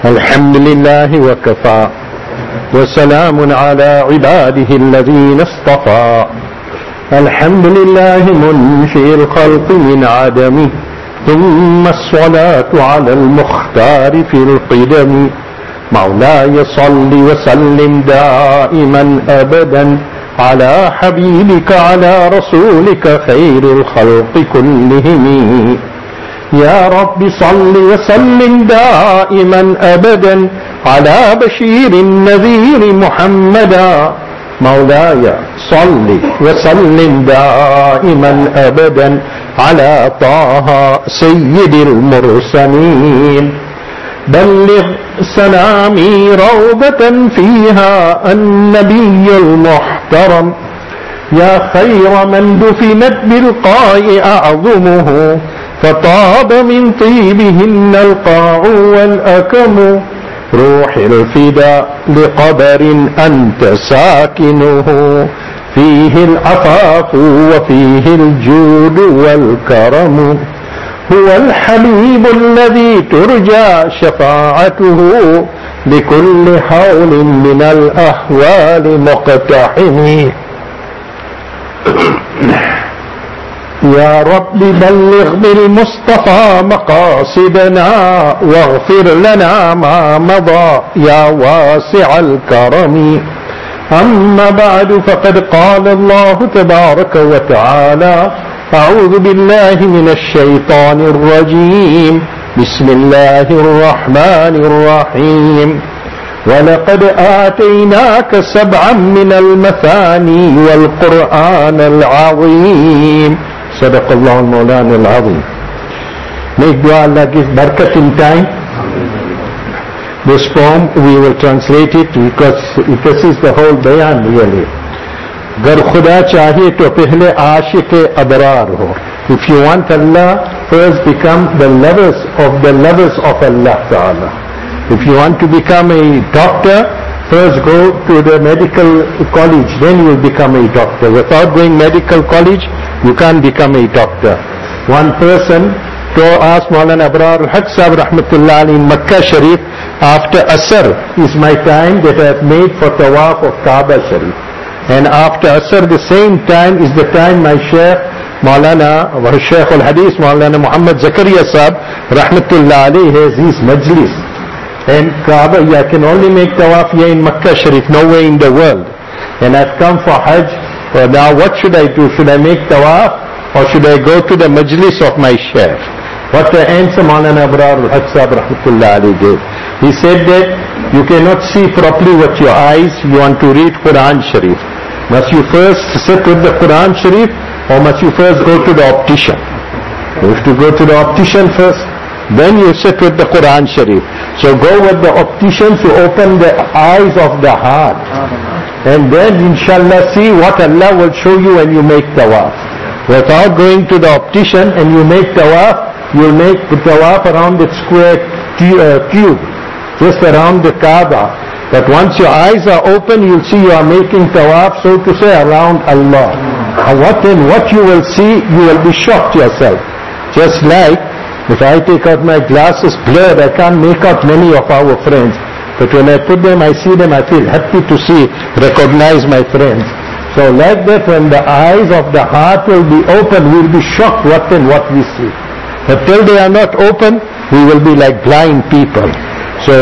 الحمد لله وكفى وسلام على عباده الذين اصطفى. الحمد لله منشئ الخلق من عدم، ثم الصلاة على المختار في القدم. مولاي صل وسلم دائما أبدا على حبيبك على رسولك خير الخلق كلهم. يا رب صل وسلم دائما أبدا على بشير النذير محمدا. مولاي صل وسلم دائما أبدا على طه سيد المرسلين. بلغ سلامي روضة فيها النبي المحترم. يا خير من دفنت بالقاء أعظمه، فطاب من طيبهن القاع والأكم. روح الفداء لقبر أنت ساكنه، فيه العفاف وفيه الجود والكرم. هو الحبيب الذي ترجى شفاعته لكل حول من الأحوال مقتحم. يا رب بلغ بالمصطفى مقاصدنا، واغفر لنا ما مضى يا واسع الكرم. أما بعد، فقد قال الله تبارك وتعالى: أعوذ بالله من الشيطان الرجيم، بسم الله الرحمن الرحيم. ولقد آتيناك 7 من المثاني والقرآن العظيم. صدق الله المولانا العظيم. Make dua Allah give barakat in time. This poem we will translate it because this is the whole bayan really. गर खुदा चाहे तो पहले आशिक अबरार हो. If you want Allah, first become the lovers of Allah Ta'ala. If you want to become a doctor, first go to the medical college, then you will become a doctor. Without going medical college, you can't become a doctor. One person to ask Maulana Abrar al-Haq Sahib Rahmatullah Ali in Makkah Sharif, after Asr is my time that I have made for tawaf of Kaaba Sharif. And after Asr, the same time is the time my Shaykh Maulana, Shaykh al-Hadith Maulana Muhammad Zakaria Sahib Rahmatullah Ali has his majlis. And Kaaba, I can only make tawaf here in Makkah Sharif, nowhere in the world. And I've come for Hajj. Now what should I do? Should I make tawaf or should I go to the majlis of my Shaykh? What the answer Maulana Abrar al-Haq Sahib Rahmatullah Ali gave. He said that you cannot see properly with your eyes, you want to read Quran Sharif. Must you first sit with the Quran Sharif or must you first go to the optician? You have to go to the optician first, then you sit with the Quran Sharif. So go with the optician to open the eyes of the heart. And then inshallah see what Allah will show you when you make tawaf. Without going to the optician and you make tawaf, you'll make the tawaf around its square cube, just around the Kaaba. But once your eyes are open, you'll see you are making tawaf, so to say, around Allah. And what you will see, you will be shocked yourself. Just like if I take out my glasses blurred, I can't make out many of our friends. But when I put them, I see them, I feel happy to recognize my friends. So like that, when the eyes of the heart will be open, we'll be shocked what we see. But till they are not open, we will be like blind people. So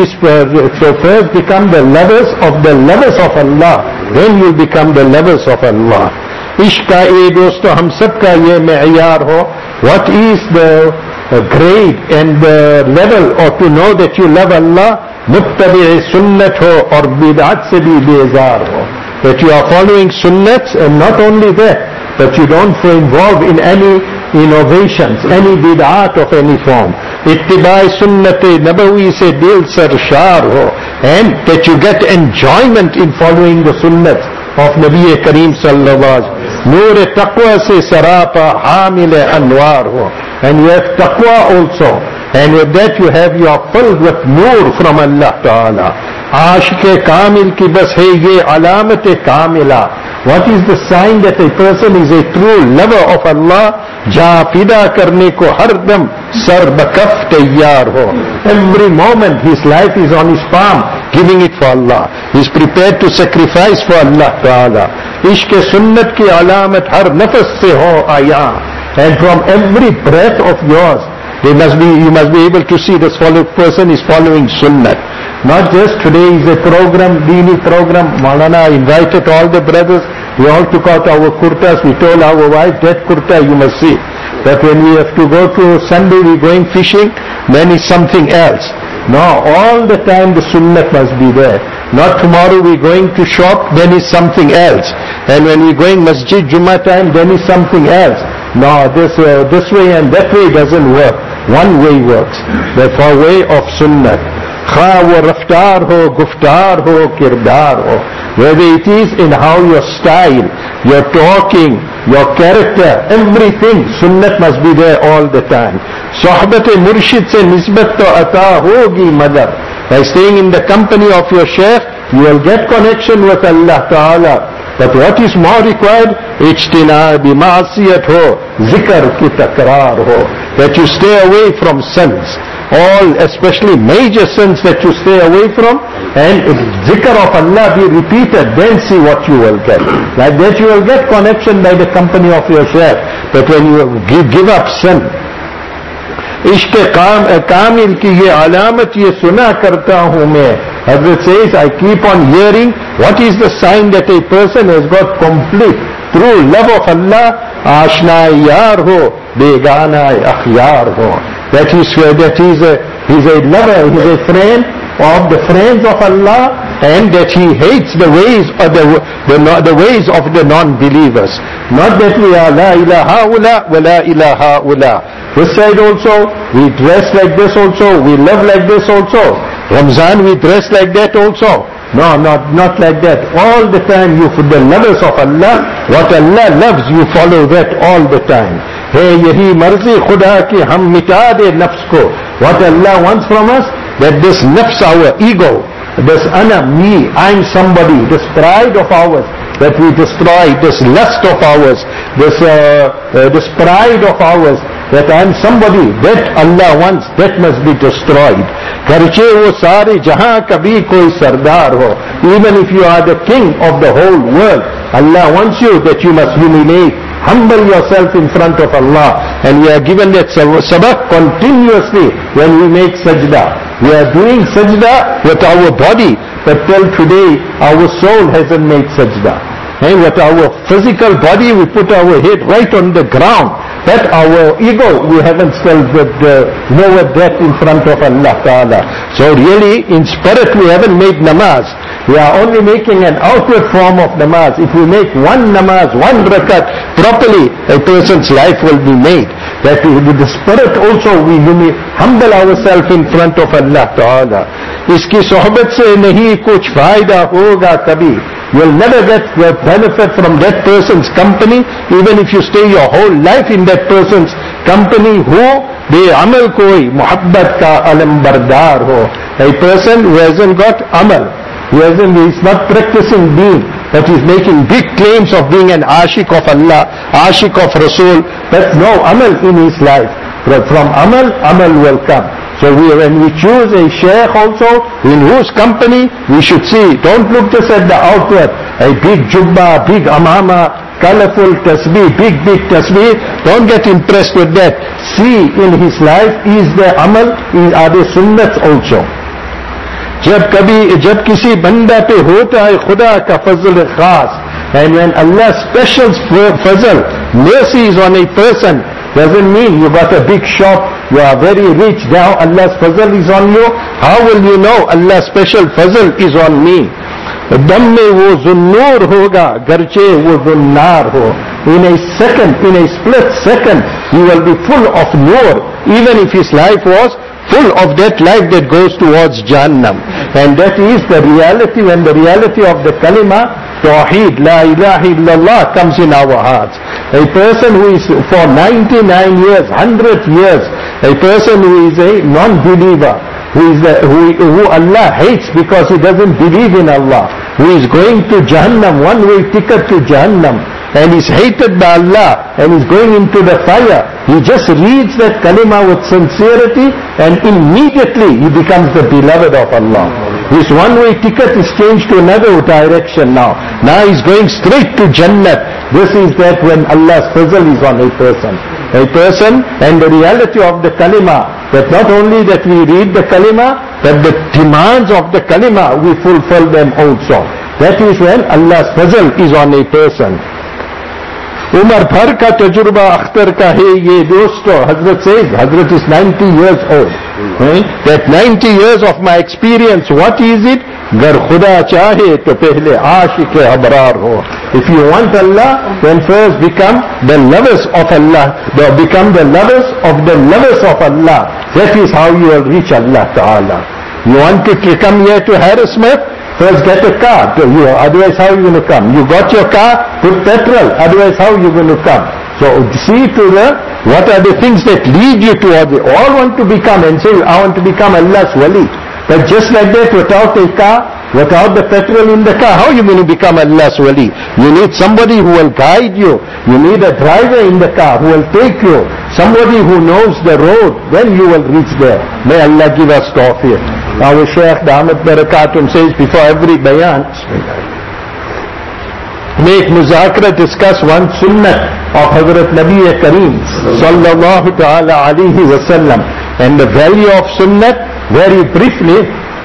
first become the lovers of Allah, then you become the lovers of Allah. Ishq ka dosto hum sab ka ye me'yar ho. What is the grade and the level, or to know that you love Allah? Muttabi' sunnat ho aur bid'at se bhi bezar ho. That you are following sunnats, and not only that, but you don't involve in any innovations, any bid'at of any form. Ittibai sunnat-e nabawi se dil sarshar ho, and that you get enjoyment in following the sunnats of Nabi Kareem sallallahu alaihi wasallam. Noor taqwa se sarapa hamil anwar ho, and you have taqwa also, and with that you have your filled with noor from Allah Ta'ala. आशिक़ कामिल की बस है ये अलामत कामिला, What is the sign that a person is a true lover of Allah? जहाँ फिदा करने को हर दम सर बकफ तैयार हो. Every moment his life is on his palm, giving it for Allah. He is prepared to sacrifice for Allah Ta'ala. इश्क सुन्नत की अलामत हर नफस से हो आया. And from every breath of yours, you must be able to see this person is following sunnah. Not just today is a program, Deeni program. Maulana invited all the brothers. We all took out our kurtas. We told our wife, that kurta you must see. That when we have to go to Sunday, we going fishing, then it's something else. No, all the time the sunnah must be there. Not tomorrow we going to shop, then is something else. And when we going masjid Jummah time, then is something else. No, this way and that way doesn't work. One way works. Therefore, way of sunnah. Kha wo raftar ho, guftar ho, kirdar ho. Whether it is in how your style, your talking, your character, everything, sunnat must be there all the time. Sohbat-e murshid se nisbat to ata hogi madar. By staying in the company of your sheikh, you will get connection with Allah Ta'ala. But what is more required? Ijtinab ma'asiyat ho, zikr ki takrar ho. That you stay away from sins. All, especially major sins that you stay away from, and if zikr of Allah be repeated, then see what you will get. Like that you will get connection by the company of your sheikh. But when you give up sin, इश्क़ कामिल की ये अलामत ये सुना करता हूँ मैं. Hazrat says, I keep on hearing what is the sign that a person has got complete true love of Allah. Ashna yar ho, begana akhyar ho. That he's a lover, he's a friend of the friends of Allah, and that he hates the ways of the ways of the non-believers. Not that we are la ilaha ula wa la ilaha ula. This side also, we dress like this also, we love like this also. Ramzan we dress like that also. No, not like that. All the time you, the lovers of Allah, what Allah loves, you follow that all the time. Hey, yahi marzi khuda ki hum mita de nafs ko. What Allah wants from us, that this nafs, our ego, this ana, me, I'm somebody, this pride of ours, that we destroy, this lust of ours, this pride of ours, that I'm somebody, that Allah wants, that must be destroyed. Garche wo sare jahan kabhi koi sardar ho. Even if you are the king of the whole world, Allah wants you that you must humiliate, humble yourself in front of Allah. And we are given that sabak continuously when we make sajda. We are doing sajda with our body, but till today our soul hasn't made sajda. And with our physical body we put our head right on the ground. But our ego, we haven't still lowered that in front of Allah Ta'ala. So really, in spirit we haven't made namaz. We are only making an outward form of namaz. If we make one namaz, one rakat properly, a person's life will be made. That with the spirit also we humble ourselves in front of Allah Ta'ala. Iski sohbat se nahi kuch fayda hoga kabhi. You will never get the benefit from that person's company, even if you stay your whole life in that person's company. Who be amal koi muhabbat ka alam bardar ho. A person who hasn't got amal, he's not practicing deen, but he's making big claims of being an ashik of Allah, ashik of Rasul, but no amal in his life. From amal will come. So when we choose a sheikh also, in whose company we should see, don't look just at the outward, a big jubba, big amama, colorful tasbih, big tasbih, don't get impressed with that. See in his life, is there amal, are there sunnats also. जब किसी बंदा पे होता है खुदा का फजल खास, and when Allah's special fazl, mercy is on a person, doesn't mean you got a big shop, you are very rich, now Allah's fazl is on you. How will you know Allah's special fazl is on me? दम में वो जुन्नूर होगा गरचे वो जुन्नार हो. In a second, in a split second, he will be full of nur, even if his life was full of that life that goes towards Jahannam. And that is the reality, when the reality of the kalima, Tawheed, La ilaha illallah comes in our hearts. A person who is for 99 years, 100 years, a person who is a non-believer, who Allah hates because he doesn't believe in Allah. who is going to Jahannam, one-way ticket to Jahannam, and is hated by Allah, and is going into the fire, he just reads that kalima with sincerity, and immediately he becomes the beloved of Allah. His one-way ticket is changed to another direction now. Now he's going straight to Jannat. This is that when Allah's fazl is on a person. A person, and the reality of the kalima, that not only that we read the kalima, but the demands of the kalima, we fulfill them also. That is when Allah's fazl is on a person. Umar Bhar ka tajurba akhtar ka hai ye dosto. Hazrat says, Hazrat is 90 years old. That 90 years of my experience, what is it? Gar khuda chahe to pehle aashik abrar ho. If you want Allah, then first become the lovers of Allah. Become the lovers of the lovers of Allah. That is how you will reach Allah Ta'ala. You want to come here to Harrismith? First get a car, otherwise how are you going to come? You got your car, put petrol, otherwise how are you going to come? So see to what are the things that lead you towards it. All want to become and say, I want to become Allah's wali. But just like that, without a car, without the petrol in the car, how are you going to become Allah's wali? You need somebody who will guide you. You need a driver in the car who will take you. Somebody who knows the road, then you will reach there. May Allah give us tawfiq. Our Shaykh Damat Barakatum says before every bayan, make muzakara, discuss one sunnah of Hazrat Nabi Kareem sallallahu ta'ala alayhi wa sallam, and the value of sunnah. Very briefly,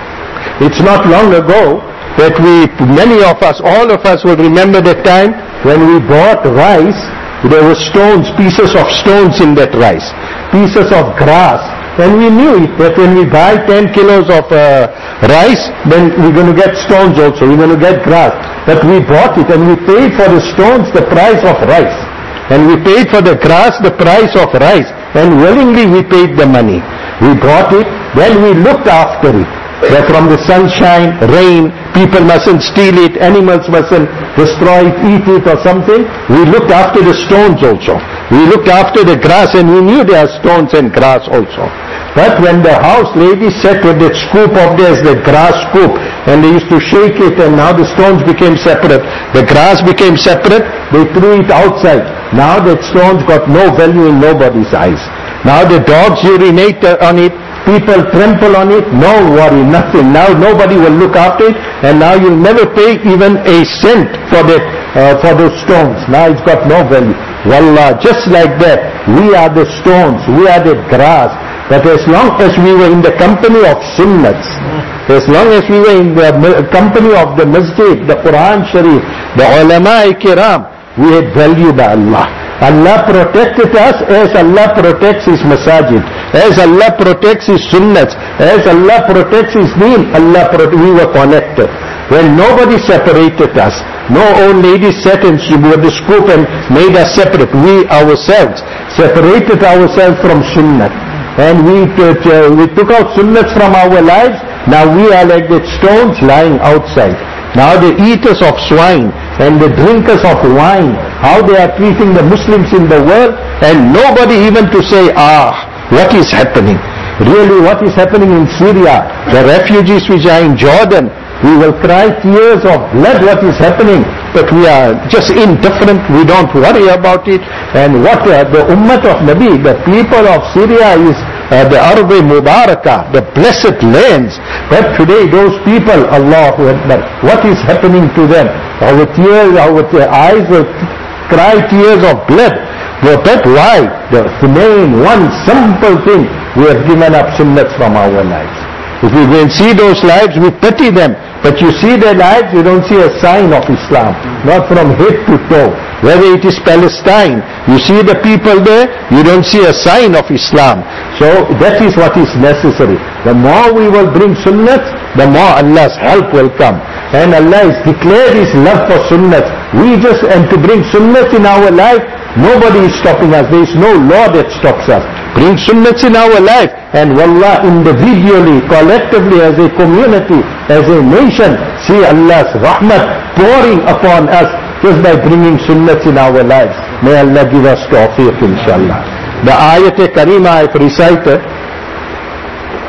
it's not long ago that many of us, all of us will remember the time when we bought rice. There were stones, pieces of stones in that rice, pieces of grass. And we knew it, that when we buy 10 kilos of rice, then we're going to get stones also, we're going to get grass. But we bought it and we paid for the stones the price of rice. And we paid for the grass the price of rice. And willingly we paid the money. We bought it, then we looked after it. That from the sunshine, rain, people mustn't steal it, animals mustn't destroy it, eat it or something. We looked after the stones also. We looked after the grass, and we knew there are stones and grass also. But when the house lady sat with that scoop of theirs, the grass scoop, and they used to shake it, and now the stones became separate, the grass became separate, they threw it outside. Now that stones got no value in nobody's eyes. Now the dogs urinate on it, people trample on it, no worry, nothing. Now nobody will look after it, and now you'll never pay even a cent for that, for those stones. Now it's got no value. Wallah, just like that, we are the stones, we are the grass. But as long as we were in the company of sunnats, as long as we were in the company of the masjid, the Quran Sharif, the ulama kiram, we had value by Allah. Allah protected us as Allah protects His masajid, as Allah protects His sunnats, as Allah protects His deen. We were connected. When nobody separated us, no old lady sat and she with the scoop and made us separate. We ourselves separated ourselves from sunnat. And we took out sunnats from our lives. Now we are like the stones lying outside. Now the eaters of swine and the drinkers of wine, how they are treating the Muslims in the world, and nobody even to say, what is happening? Really, what is happening in Syria, the refugees which are in Jordan, we will cry tears of blood what is happening, but we are just indifferent, we don't worry about it. And what the Ummah of Nabi, the people of Syria is the Arab-e Mubarakah, the blessed lands. But today those people, Allahu Akbar, what is happening to them? Our tears, our eyes will cry tears of blood. But why? The main one simple thing, we have given up sunnats from our lives. If we go and see those lives, we pity them. But you see their lives, you don't see a sign of Islam. Not from head to toe. Whether it is Palestine, you see the people there, you don't see a sign of Islam. So that is what is necessary. The more we will bring sunnats, the more Allah's help will come. And Allah has declared His love for sunnats. And to bring sunnats in our life, nobody is stopping us. There is no law that stops us. Bring sunnats in our life, and wallah, individually, collectively, as a community, as a nation, see Allah's rahmat pouring upon us just by bringing sunnats in our lives. May Allah give us tawfiq, inshallah. The ayat-e-karima I've recited,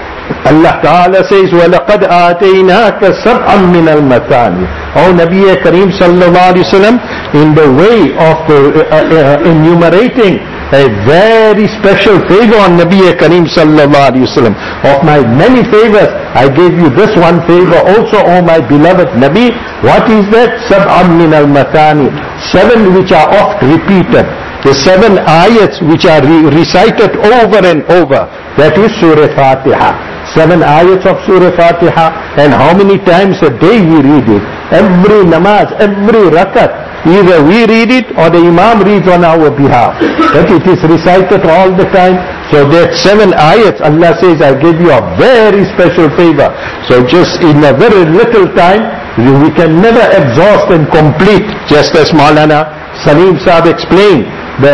Allah Ta'ala says, وَلَقَدْ آتَيْنَاكَ سَبْعًا مِّنَ الْمَثَانِي. O Nabi Kareem sallallahu alayhi wa sallam, in the way of enumerating a very special favor on Nabi Kareem sallallahu alayhi wa sallam. Of my many favors, I gave you this one favor also, O my beloved Nabi. What is that? سَبْعًا مِّنَ الْمَثَانِي. 7 which are oft repeated. The 7 ayats which are recited over and over. That is Surah Fatiha. 7 ayats of Surah Fatiha. And how many times a day we read it? Every namaz, every rakat. Either we read it or the Imam reads on our behalf. But it is recited all the time. So that 7 ayats, Allah says, I give you a very special favor. So just in a very little time, we can never exhaust and complete. Just as Maulana Salim Saab explained,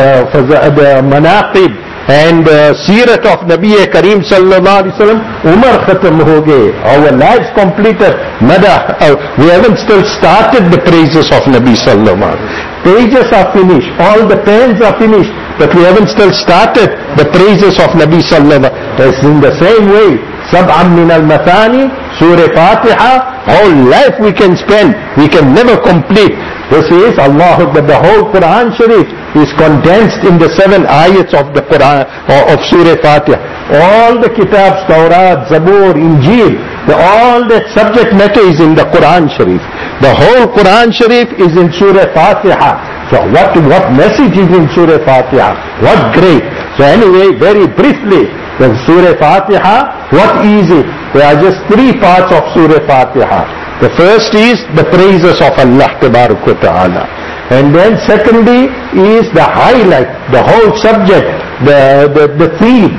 the manaqib and seerat of Nabi Kareem sallallahu alaihi wasallam, Umar khatam ho gaye, our lives completed. Madah, we haven't still started the praises of Nabi sallallahu alaihi wasallam. Pages are finished, all the pens are finished, but we haven't still started the praises of Nabi sallallahu alaihi wasallam. In the same way, Sab'an min al-Mathani, Surah Fatiha, whole life we can spend, we can never complete. This is Allah Akbar. The whole Quran Sharif is condensed in the 7 ayats of the Quran, of Surah Fatiha. All the kitabs, Tawrat, Zabur, Injil, all that subject matter is in the Quran Sharif. The whole Quran Sharif is in Surah Fatiha. So what message is in Surah Fatiha? What great. So anyway, very briefly, the Surah Fatiha, what is it? There are just 3 parts of Surah Fatiha. The first is the praises of Allah Ta'ala. And then secondly is the highlight, the whole subject, the theme,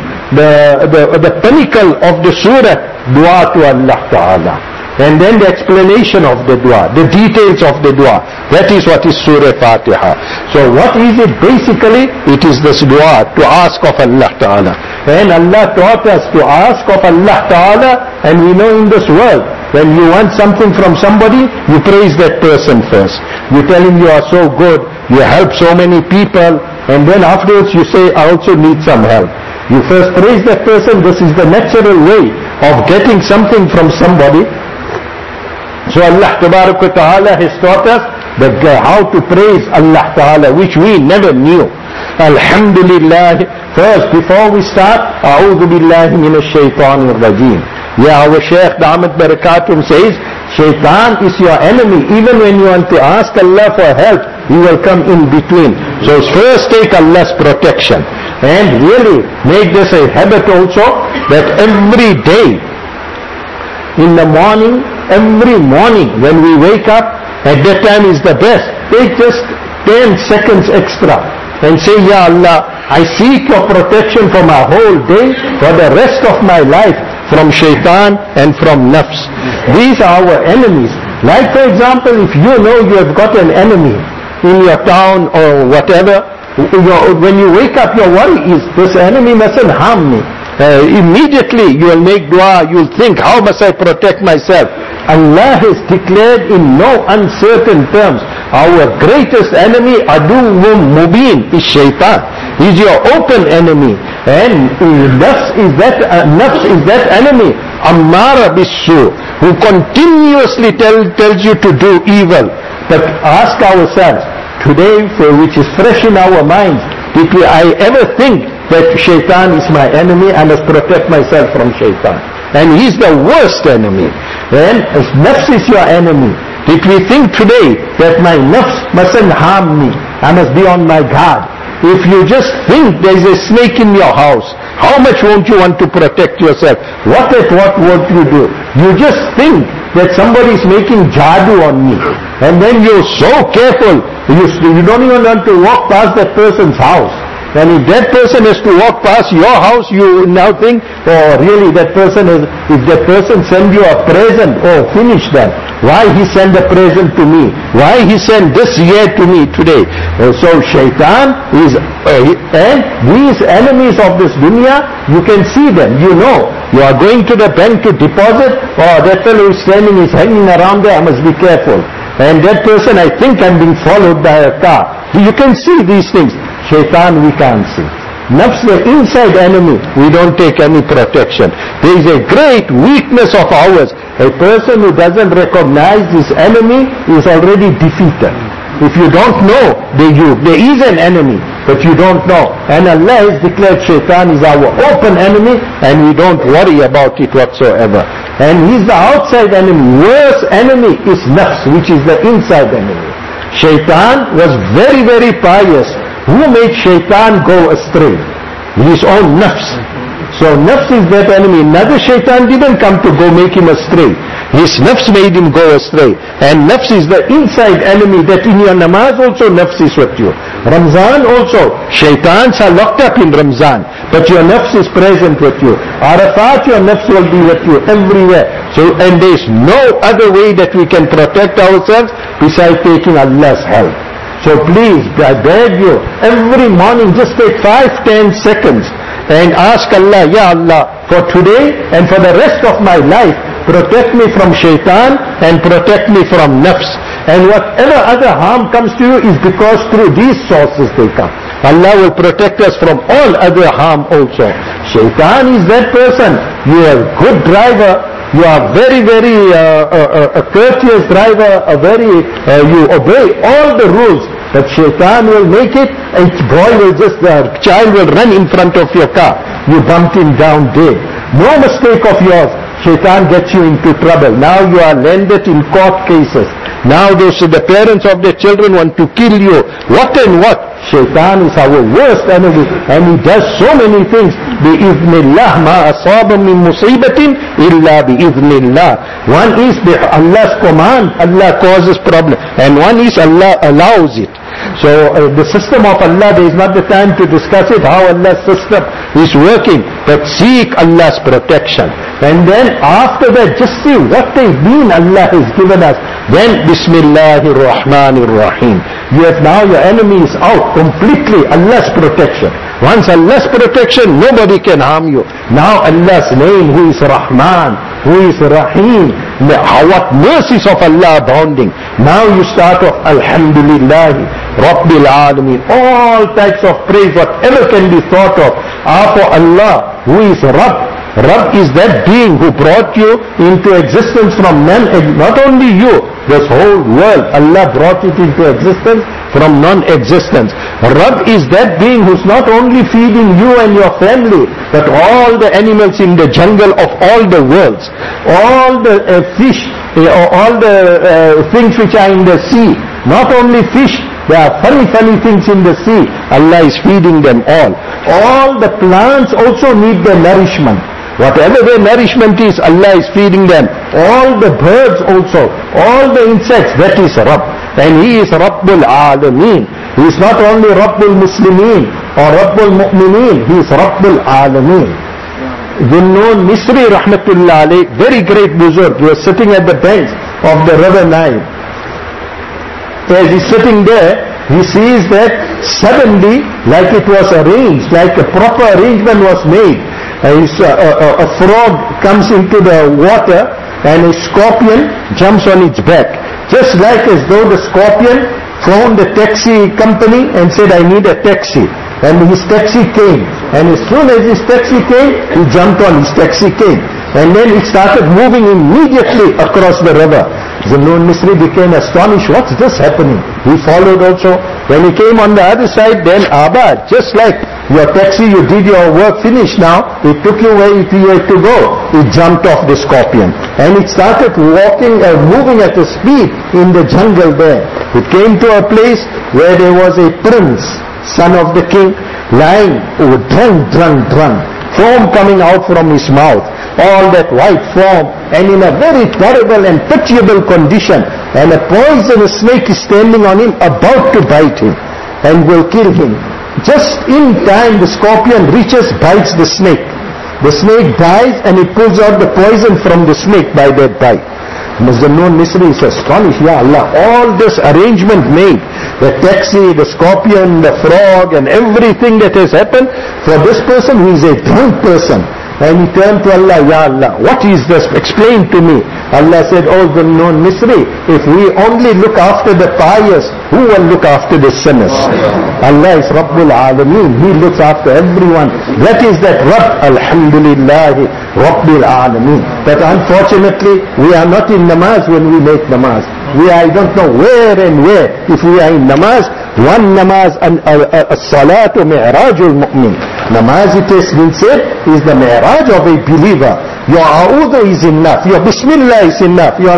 the pinnacle of the surah, dua to Allah Ta'ala. And then the explanation of the dua, the details of the dua. That is what is Surah Fatiha. So what is it basically? It is this dua to ask of Allah Ta'ala. And Allah taught us to ask of Allah Ta'ala, and we know in this world, when you want something from somebody, you praise that person first. You tell him you are so good, you help so many people, and then afterwards you say, I also need some help. You first praise that person. This is the natural way of getting something from somebody. So Allah Ta'ala has taught us how to praise Allah Ta'ala, which we never knew. Alhamdulillah. First, before we start, A'udhu Billahi Minash Shaitanir Rajeem. Yeah, our Shaykh Damat Barakatum says, Shaitan is your enemy. Even when you want to ask Allah for help, he will come in between. So first take Allah's protection. And really make this a habit also, that every day, in the morning, every morning when we wake up, at that time is the best. Take just 10 seconds extra and say, Ya Allah, I seek your protection for my whole day, for the rest of my life, from shaitan and from nafs. These are our enemies. Like for example, if you know you have got an enemy in your town or whatever, when you wake up, your worry is, this enemy mustn't harm me. Immediately you will make dua, you will think, how must I protect myself? Allah has declared in no uncertain terms, our greatest enemy, aduwwum mubin, is shaitan. He is your open enemy. And nafs is that enemy, ammara bisu, who continuously tells you to do evil. But ask ourselves, today, which is fresh in our minds, did I ever think that shaitan is my enemy, I must protect myself from shaitan? And he's the worst enemy. And nafs is your enemy. Did we think today that my nafs mustn't harm me, I must be on my guard? If you just think there is a snake in your house, how much won't you want to protect yourself? What won't you do? You just think that somebody is making jadoo on me, and then you're so careful, you don't even want to walk past that person's house. And if that person has to walk past your house, you now think, oh really if that person send you a present, oh finish that. Why he send a present to me? Why he send this year to me today? So shaitan is, and these enemies of this dunya, you can see them, you know. You are going to the bank to deposit, oh that fellow is standing, is hanging around there, I must be careful. And that person, I think I'm being followed by a car. You can see these things. Shaitan we can't see. Nafs, the inside enemy, we don't take any protection. There is a great weakness of ours. A person who doesn't recognize this enemy is already defeated. If you don't know, there is an enemy, but you don't know. And Allah has declared shaitan is our open enemy, and we don't worry about it whatsoever. And he's the outside enemy. Worst enemy is nafs, which is the inside enemy. Shaitan was very, very pious. Who made shaitan go astray? His own nafs. So nafs is that enemy. Another shaitan didn't come to go make him astray. His nafs made him go astray. And nafs is the inside enemy, that in your namaz also nafs is with you. Ramzan also, shaitans are locked up in Ramzan, but your nafs is present with you. Arafat, your nafs will be with you everywhere. So, and there is no other way that we can protect ourselves besides taking Allah's help. So please, I beg you, every morning just take 5-10 seconds and ask Allah, Ya Allah, for today and for the rest of my life, protect me from shaitan and protect me from nafs. And whatever other harm comes to you is because through these sources they come. Allah will protect us from all other harm also. Shaitan is that person. You are a good driver. You are very, very a courteous driver. You obey all the rules. But shaitan will make it. A child will run in front of your car. You bumped him down dead. No mistake of yours. Shaitan gets you into trouble. Now you are landed in court cases. Now the parents of the children want to kill you. What and what? Shaitan is our worst enemy, and he does so many things. Bi-idhnillah ma asaba min musibatin illa bi-idhnillah. One is Allah's command, Allah causes problem, and one is Allah allows it. So the system of Allah, there is not the time to discuss it, how Allah's system is working, but seek Allah's protection. And then after that, just see what they mean Allah has given us. Then Bismillahir Rahmanir Rahim. You have now, your enemy is out completely. Allah's protection. Once Allah's protection, nobody can harm you. Now Allah's name, who is Rahman, who is Rahim. What mercies of Allah abounding. Now you start off Alhamdulillah Rabbil Alameen. All types of praise, whatever can be thought of, are for Allah, who is Rabb. Rabb is that being who brought you into existence from none, not only you, this whole world, Allah brought it into existence from non-existence. Rabb is that being who's not only feeding you and your family, but all the animals in the jungle of all the worlds, all the fish, all the things which are in the sea, not only fish, there are funny things in the sea, Allah is feeding them all. All the plants also need their nourishment. Whatever their nourishment is, Allah is feeding them. All the birds also, all the insects, that is Rabb. And He is Rabbul Alameen. He is not only Rabbul Muslimeen or Rabbul Mu'mineen, He is Rabbul Alameen. Dhunnun Misri Rahmatullah alayh, very great buzurg, he was sitting at the banks of the river Nile. As he's sitting there, he sees that suddenly, like it was arranged, like a proper arrangement was made, a frog comes into the water and a scorpion jumps on its back. Just like as though the scorpion phoned the taxi company and said, I need a taxi. And his taxi came. And as soon as his taxi came, he jumped on, his taxi came. And then it started moving immediately across the river. Dhunnun Misri became astonished. What's this happening? He followed also. When he came on the other side, then Abba, just like your taxi, you did your work, finished now. It took you where you had to go. It jumped off the scorpion. And it started walking, moving at a speed in the jungle there. It came to a place where there was a prince, son of the king, lying, drunk. Foam coming out from his mouth. All that white foam, and in a very terrible and pitiable condition, and a poisonous snake is standing on him, about to bite him and will kill him. Just in time the scorpion reaches, bites the snake. The snake dies, and it pulls out the poison from the snake by that bite. Dhunnun Misri is astonished. Ya Allah, all this arrangement made, the taxi, the scorpion, the frog, and everything that has happened for this person who is a drunk person. And he turned to Allah, Ya Allah, what is this? Explain to me. Allah said, oh Dhunnun Misri, if we only look after the pious, who will look after the sinners? Allah is Rabbul Alameen. He looks after everyone. That is that Rabb, Alhamdulillah, Rabbil Alameen. But unfortunately, we are not in namaz when we make namaz. We are, I don't know where and where. If we are in namaz, one namaz, as-salatu mi'rajul mu'min. Namaz, it has been said, is the mi'raj of a believer. Your a'udhu is enough. Your bismillah is enough. Your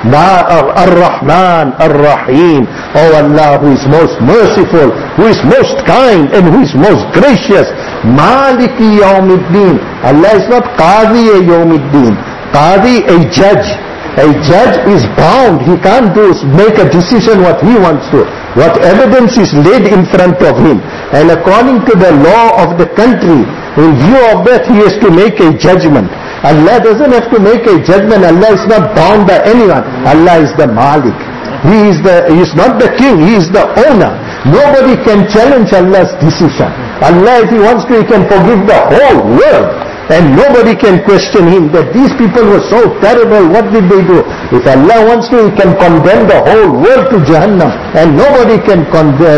ar-Rahman, ar-Rahim. Oh Allah, who is most merciful, who is most kind, and who is most gracious. Maliki yawmiddin. Allah is not Qadi yawmiddin. Qadi, a judge. A judge is bound. He can't make a decision what he wants to. What evidence is laid in front of him. And according to the law of the country, in view of that, he has to make a judgment. Allah doesn't have to make a judgment. Allah is not bound by anyone. Allah is the Malik. He is not the king. He is the owner. Nobody can challenge Allah's decision. Allah, if He wants to, He can forgive the whole world. And nobody can question Him that these people were so terrible, what did they do? If Allah wants to, He can condemn the whole world to Jahannam, and nobody can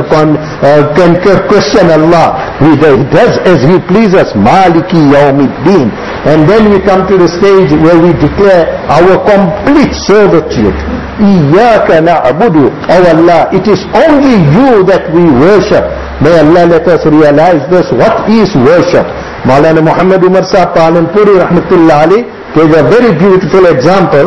question Allah. He does as He pleases. Maliki yawmiddin. And then we come to the stage where we declare our complete servitude. Iyaka na'budu. Oh Allah, it is only You that we worship. May Allah let us realize this. What is worship? Maulana Muhammad Umar Sahib Palanpuri Rahmatullah Ali gave a very beautiful example.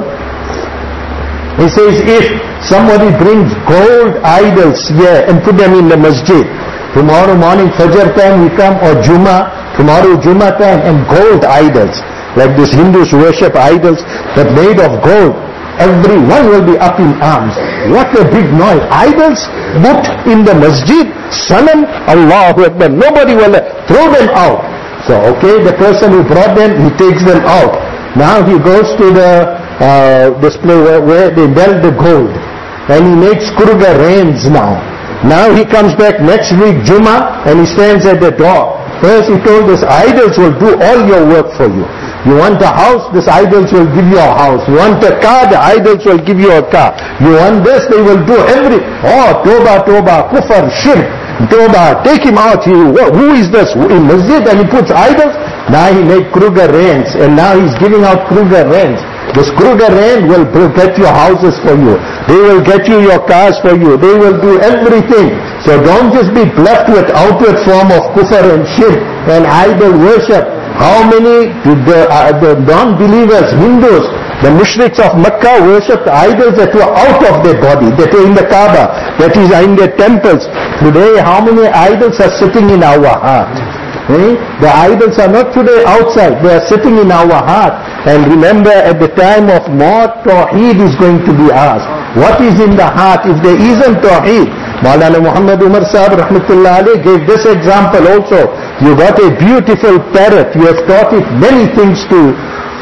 He says, if somebody brings gold idols here and put them in the masjid, tomorrow morning Fajr time we come, or tomorrow Jummah time, and gold idols, like these Hindus worship idols that made of gold, everyone will be up in arms. What a big noise. Idols put in the masjid, Sanam, Allahu Akbar. Nobody will throw them out. So, okay, the person who brought them, he takes them out. Now he goes to the display where they melt the gold. And he makes Kurga rains now. Now he comes back next week, Jummah, and he stands at the door. First he told us, idols will do all your work for you. You want a house, these idols will give you a house. You want a car, the idols will give you a car. You want this, they will do Toba, kufr, shirk. Toba, take him out. Who is this? In masjid, and he puts idols. Now he made Kruger rains, and now he's giving out Kruger rains. This Kruger rain will get your houses for you. They will get you your cars for you. They will do everything. So don't just be bluffed with outward form of kufr and shirk and idol worship. How many the non-believers, Hindus, the mushriks of Makkah worshipped idols that were out of their body, that were in the Kaaba, that is in their temples. Today, how many idols are sitting in our heart? The idols are not today outside, they are sitting in our heart. And remember, at the time of Maut, Tawheed is going to be asked. What is in the heart? If there isn't Tawheed, Maulana Muhammad Umar Sahib Rahmatullah Ali gave this example also. You got a beautiful parrot, you have taught it many things to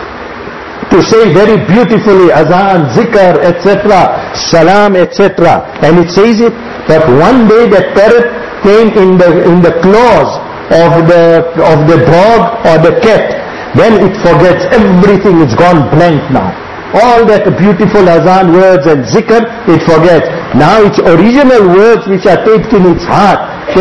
say very beautifully, azan, zikr, etc., salam, etc. And it says it, but one day that parrot came in the claws of the dog or the cat. Then it forgets everything, it's gone blank now. All that beautiful azan words and zikr, it forgets. Now its original words which are taken in its heart,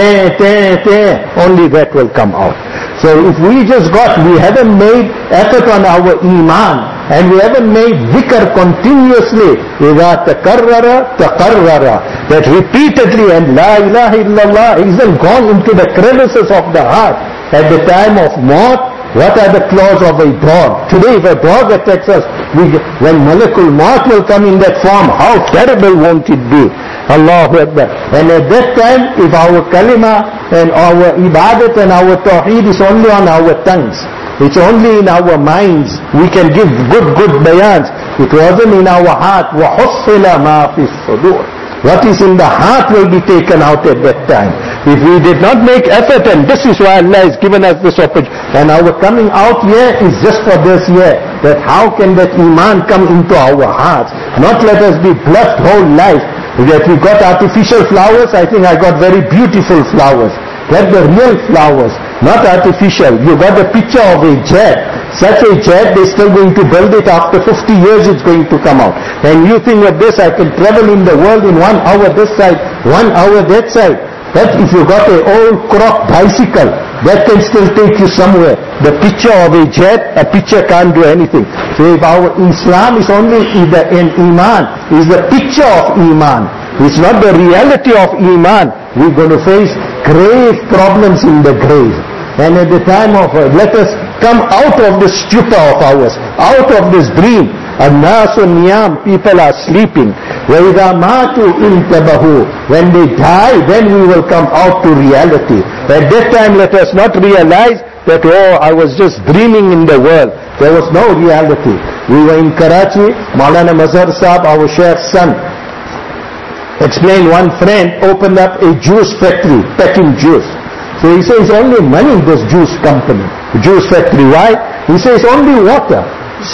only that will come out. So if we haven't made effort on our iman, and we haven't made dhikr continuously, إِذَا تَكَرَّرَ that repeatedly, and La ilaha illallah isn't gone into the crevices of the heart. At the time of Maut, what are the claws of a dog? Today if a dog attacks us, when Malakul Maut will come in that form, how terrible won't it be? Allahu Akbar. And at that time, if our kalima and our ibadat and our tawheed is only on our tongues, it's only in our minds, we can give good bayans. It wasn't in our heart. وَحُصِّلَ مَا فِي الصُّدُورِ. What is in the heart will be taken out at that time. If we did not make effort, and this is why Allah has given us this opportunity, and our coming out here is just for this year, that how can that iman come into our hearts? Not let us be bluffed whole life, that we got artificial flowers. I think I got very beautiful flowers. Get the real flowers, not artificial. You got the picture of a jet. Such a jet, they're still going to build it. After 50 years, it's going to come out. And you think of this, I can travel in the world in 1 hour this side, 1 hour that side. But if you got an old crock bicycle, that can still take you somewhere. The picture of a jet, a picture can't do anything. So if our Islam is only in Iman, is the picture of Iman. It's not the reality of Iman. We're going to face grave problems in the grave. And at the time of, let us come out of this stupor of ours, out of this dream. An-nasu niyam, people are sleeping. وَإِذَا مَاتُوا إِنْتَبَهُوا. When they die, then we will come out to reality. At that time, let us not realize that, oh, I was just dreaming in the world. There was no reality. We were in Karachi, Maulana Mazhar Sahab, our Sheikh's son, explained one friend opened up a juice factory, packing juice. So he says only money in this juice company, juice factory. Why? He says only water,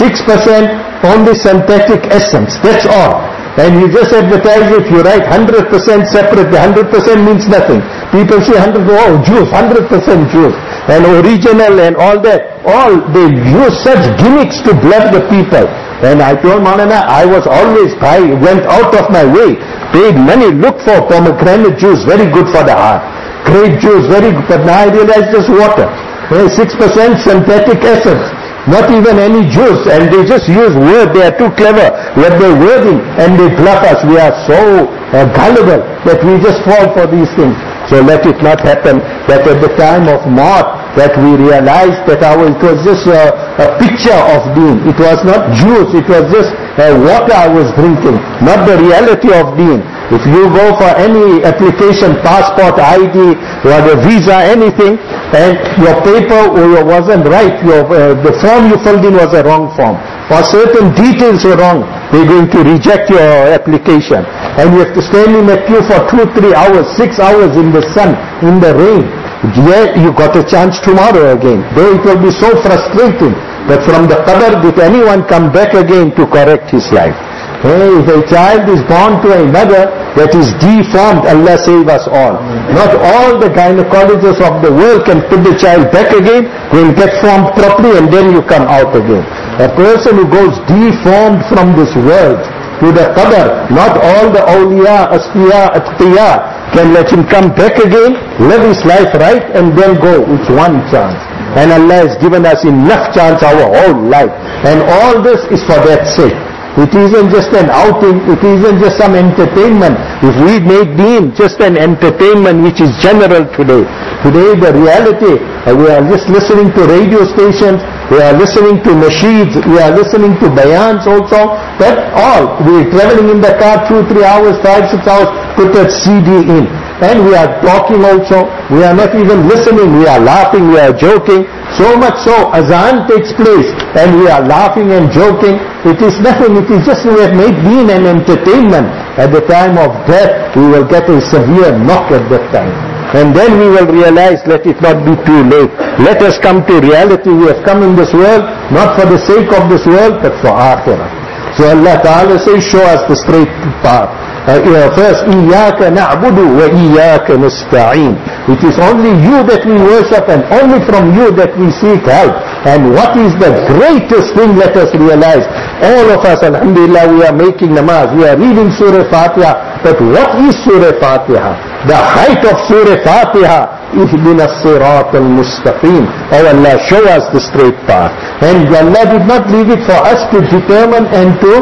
6% only synthetic essence, that's all. And you just advertise it, you write 100% separate, the 100% means nothing. People say 100, oh juice, 100% juice. And original and all that, all they use such gimmicks to bluff the people. And I told Maulana, I was always went out of my way, paid money, look for pomegranate juice, very good for the heart. Grape juice, very good, but now I realize just water. 6% synthetic essence, not even any juice, and they just use word, they are too clever, what they're wording, and they bluff us. We are so gullible that we just fall for these things. So let it not happen that at the time of maut, that we realize that it was just a picture of being. It was not juice, it was just water I was drinking, not the reality of being. If you go for any application, passport, ID, or the visa, anything, and your paper wasn't right, the form you filled in was a wrong form, or certain details were wrong, they're going to reject your application. And you have to stand in a queue for 2-3 hours, 6 hours in the sun, in the rain. Yeah, you got a chance tomorrow again. Though it will be so frustrating, but from the qabr, did anyone come back again to correct his life? Hey, if a child is born to a mother that is deformed, Allah save us all. Not all the gynecologists of the world can put the child back again, will get formed properly, and then you come out again. A person who goes deformed from this world to the qabr, not all the awliya, asfiya, atqiya can let him come back again, live his life right, and then go. It's one chance. And Allah has given us enough chance our whole life. And all this is for that sake. It isn't just an outing, it isn't just some entertainment. If we made deen just an entertainment which is general today. Today the reality, we are just listening to radio stations, we are listening to nasheeds, we are listening to bayans also. That all, we are traveling in the car 2-3 hours, 5-6 hours, put that CD in. And we are talking also, we are not even listening, we are laughing, we are joking. So much so, azan takes place and we are laughing and joking. It is nothing, it is just we have made deen an entertainment. At the time of death, we will get a severe knock at that time. And then we will realize, let it not be too late. Let us come to reality. We have come in this world, not for the sake of this world, but for akhirah. So Allah Ta'ala says, show us the straight path. First, إِيَّاكَ نَعْبُدُ وَإِيَّاكَ نَسْتَعِينُ. It is only you that we worship and only from you that we seek help. And what is the greatest thing, let us realize. All of us, alhamdulillah, we are making namaz, we are reading Surah Fatiha. But what is Surah Fatiha? The height of Surah Fatiha, اهدنا الصراط المستقيم. Oh Allah, show us the straight path. And Allah did not leave it for us to determine and to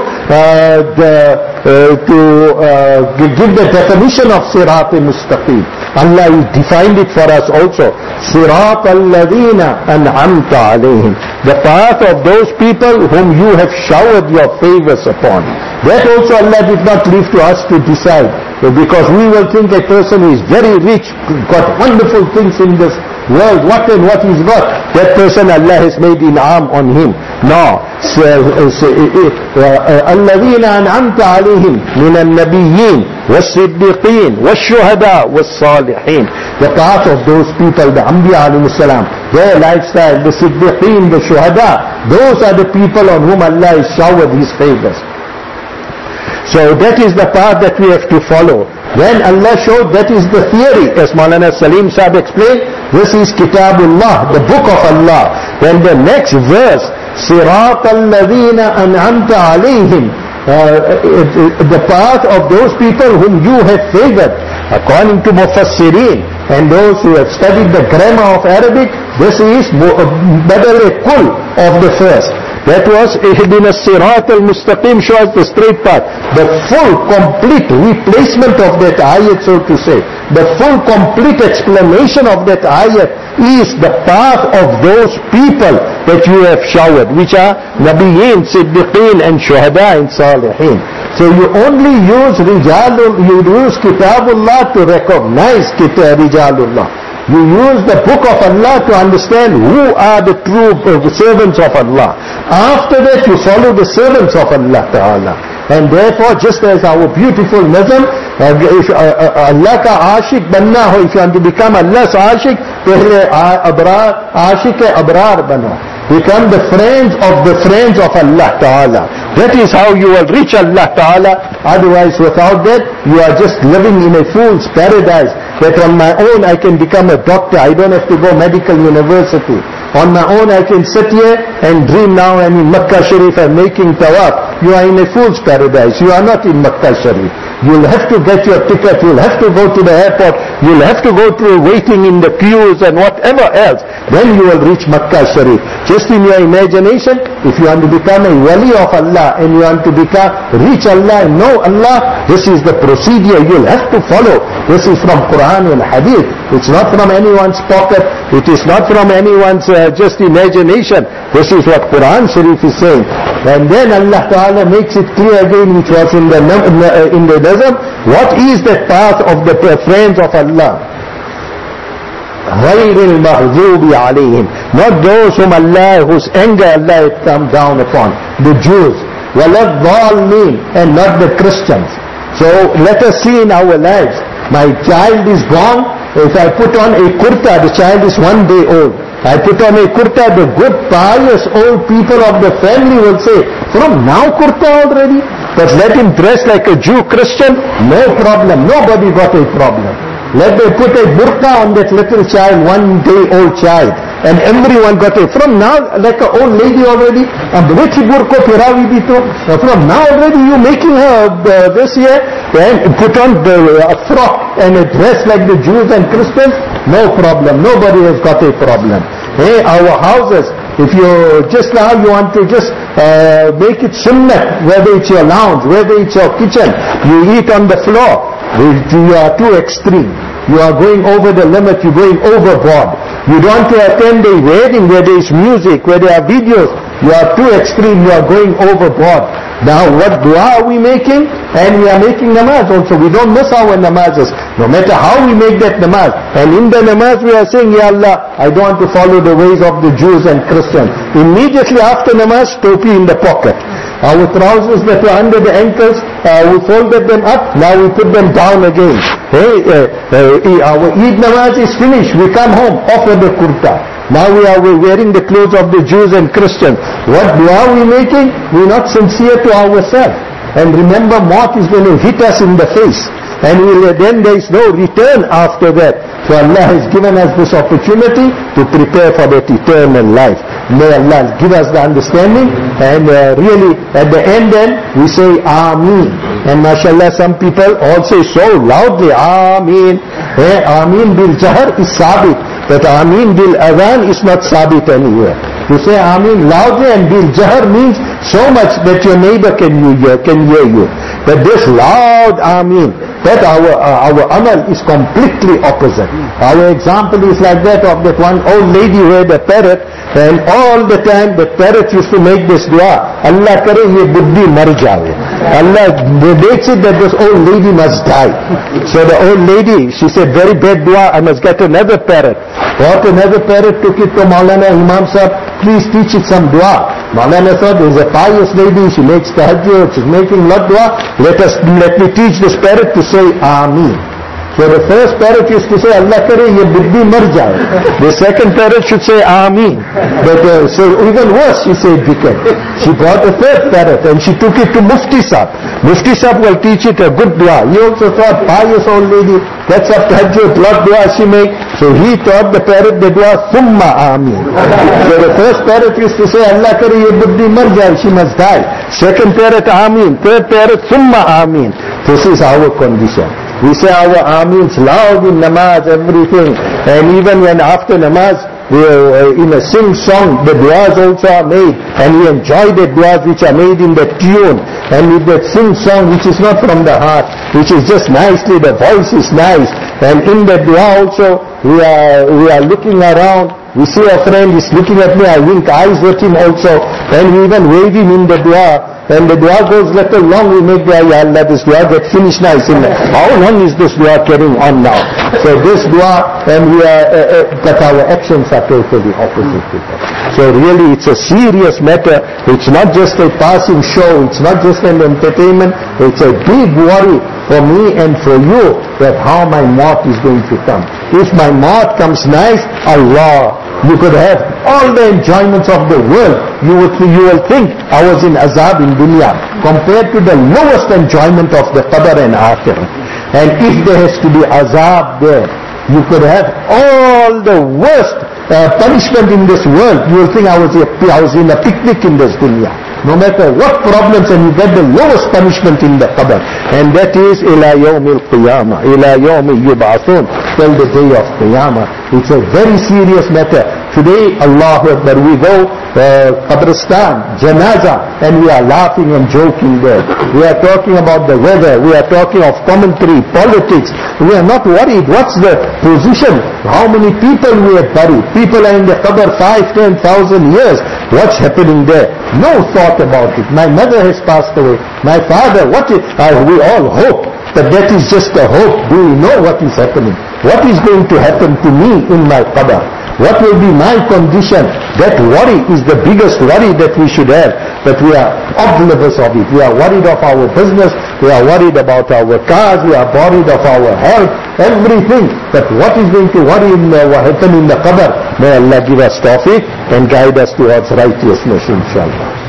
give the definition of Sirat al-Mustaqim. Allah defined it for us also. Sirat al-Ladina an'amta alayhim. The path of those people whom you have showered your favors upon. That also Allah did not leave to us to decide. Because we will think a person who is very rich, got wonderful things in this world, what and what he's got, that person Allah has made in'am on him. No. الَّذِينَ أَنْعَمْتَ عَلَيْهِمْ مِنَ النَّبِيِّينَ وَالصِّدِّقِينَ وَالشُّهَدَاءِ وَالصَّالِحِينَ. The path of those people, the Anbiya alayhi salam, their lifestyle, the Siddiqeen, the Shuhada, those are the people on whom Allah has showered His favors. So that is the path that we have to follow. When Allah showed that is the theory, as Maulana Salim Sahib explained, this is Kitabullah, the book of Allah. Then the next verse, Sirat al-ladhina an'amta alayhim, the path of those people whom you have favored, according to Mufassirin and those who have studied the grammar of Arabic. This is badal kul of the first. That was Ihdina Sirat al-Mustaqim, shows the straight path. The full, complete replacement of that ayat, so to say. The full, complete explanation of that ayat is the path of those people that you have showered, which are Nabiyyin, Siddiqeen and Shuhada and Salihin. So you only use you use Kitabullah to recognize Rijalullah. You use the book of Allah to understand who are the true servants of Allah. After that you follow the servants of Allah Ta'ala. And therefore, just as our beautiful nazam, if Allah ka ashik banna ho, if you want to become Allah's ashik, pehle ashik abrar bano. Become the friends of Allah Ta'ala. That is how you will reach Allah Ta'ala. Otherwise, without that, you are just living in a fool's paradise. That on my own I can become a doctor. I don't have to go medical university. On my own I can sit here and dream now I'm in Makkah Sharif and making tawaf. You are in a fool's paradise. You are not in Makkah Sharif. You'll have to get your ticket. You'll have to go to the airport. You'll have to go to waiting in the queues and whatever else. Then you will reach Makkah Sharif. Just in your imagination, if you want to become a wali of Allah and you want to reach Allah and know Allah, this is the procedure you'll have to follow. This is from Quran and Hadith. It's not from anyone's pocket. It is not from anyone's just imagination. This is what Quran Sharif is saying. And then Allah Ta'ala makes it clear again, which was in the Nazm, what is the path of the friends of Allah? غَيْرِ الْمَغْضُوبِ عَلَيْهِمْ, not those whose anger Allah had come down upon, the Jews. وَلَا الضَّالِّينَ, and not the Christians. So let us see in our lives, my child is gone. If I put on a kurta, the child is 1 day old. I put on a kurta, the good pious old people of the family will say, from now kurta already? But let him dress like a Jew, Christian, no problem. Nobody got a problem. Let them put a burqa on that little child, 1 day old child. And everyone got it. From now, like an old lady already, from now already you making her this year, and put on a frock and a dress like the Jews and Christians, no problem. Nobody has got a problem. Hey, our houses, if you just now you want to just make it sunnah, whether it's your lounge, whether it's your kitchen, you eat on the floor, you are too extreme. You are going over the limit, you're going overboard. You don't want to attend a wedding where there is music, where there are videos. You are too extreme, you are going overboard. Now what dua are we making? And we are making namaz also. We don't miss our namazes, no matter how we make that namaz. And in the namaz we are saying, Ya Allah, I don't want to follow the ways of the Jews and Christians. Immediately after namaz, topi in the pocket. Our trousers that were under the ankles, we folded them up, now we put them down again. Our Eid namaz is finished, we come home, offer the kurta. Now we are wearing the clothes of the Jews and Christians. What dua are we making? We are not sincere to ourselves. And remember, maut is going to hit us in the face. And then there is no return after that. So Allah has given us this opportunity to prepare for that eternal life. May Allah give us the understanding. And really, at the end then, we say Ameen. And mashallah, some people all say so loudly, Ameen. Ameen bil Jahar is sabit. But Ameen bil Adhan is not sabit anywhere. You say Ameen loudly, and bil Jahar means so much that your neighbor can hear you. But this loud Ameen, that our amal is completely opposite. Our example is like that of that one old lady who had a parrot, and all the time the parrot used to make this dua, Allah kare ye buddhi mar jaye. Allah makes it that this old lady must die. So the old lady, she said, very bad dua, I must get another parrot. Bought another parrot, took it to Maulana Imam Sahib, please teach it some dua. Maulana thought, there's a pious lady, she makes tahajjud, she's making lot dua, let me teach this parrot to say Ameen. So the first parrot used to say, Allah kare ye buddhi mar jaye. The second parrot should say Ameen. But so even worse, she said dhikr. She brought a third parrot and she took it to Mufti Sahib. Mufti Sahib will teach it a good dua. He also thought, pious old lady, that's a tahajjud, lot dua she make. So he taught the parrot the dua, Thumma Ameen. So the first parrot used to say, Allah kare ye buddhi mar jaye, she must die. Second parrot, Ameen. Third parrot, Thumma Ameen. This is our condition. We say our Ameens loud in namaz, everything. And even when after namaz, we in a sing song, the duas also are made, and we enjoy the duas which are made in the tune, and with that sing song which is not from the heart, which is just nicely, the voice is nice, and in the dua also we are looking around, we see a friend is looking at me, I wink eyes at him also, and we even wave him in the dua. And the dua goes little long, we make dua, Ya Allah, this dua get finished now. How long is this dua carrying on now? So this dua, and we are, but our actions are totally opposite to that. So really it's a serious matter. It's not just a passing show, it's not just an entertainment, it's a big worry for me and for you that how my maut is going to come. If my maut comes nice, Allah, you could have all the enjoyments of the world. You will think I was in azab in dunya compared to the lowest enjoyment of the qadar and akhirah. And if there has to be azab there, you could have all the worst punishment in this world. You will think I was in a picnic in this dunya. No matter what problems, and you get the lowest punishment in the qabr. And that is ila yawmil qiyamah, ila yawmi yub'athun, till the day of qiyamah. It's a very serious matter. Today, Allahu Akbar, we go Qabristan, Janaza, and we are laughing and joking there. We are talking about the weather, we are talking of commentary, politics. We are not worried. What's the position? How many people we have buried? People are in the qabr 5,000, 10,000 years. What's happening there? No thought about it. My mother has passed away. My father, we all hope. But that is just a hope. Do we know what is happening? What is going to happen to me in my qabr? What will be my condition? That worry is the biggest worry that we should have. But we are oblivious of it. We are worried of our business. We are worried about our cars. We are worried of our health. Everything. But what is going to happen in the qabr? May Allah give us tawfiq and guide us towards righteousness, inshallah.